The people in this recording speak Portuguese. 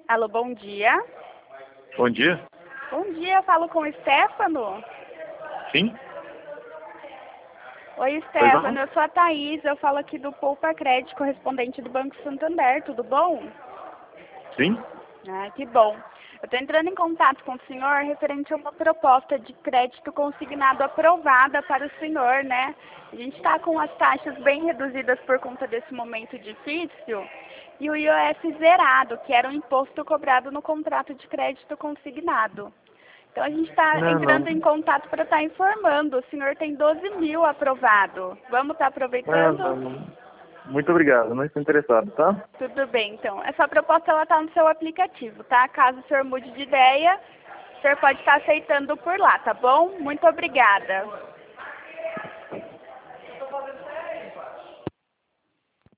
Alô, bom dia. Bom dia. Bom dia, eu falo com o Stefano. Sim? Oi, Stefano, eu sou a Thaís, eu falo aqui do Poupa Crédito, correspondente do Banco Santander, tudo bom? Sim? Ah, que bom. Eu estou entrando em contato com o senhor referente a uma proposta de crédito consignado aprovada para o senhor, né? A gente está com as taxas bem reduzidas por conta desse momento difícil e o IOF zerado, que era o imposto cobrado no contrato de crédito consignado. Então a gente está entrando em contato para estar informando. O senhor tem 12 mil aprovado. Vamos estar aproveitando? Muito obrigado, não estou interessado, tá? Tudo bem, então. Essa proposta ela está no seu aplicativo, tá? Caso o senhor mude de ideia, o senhor pode estar aceitando por lá, tá bom? Muito obrigada.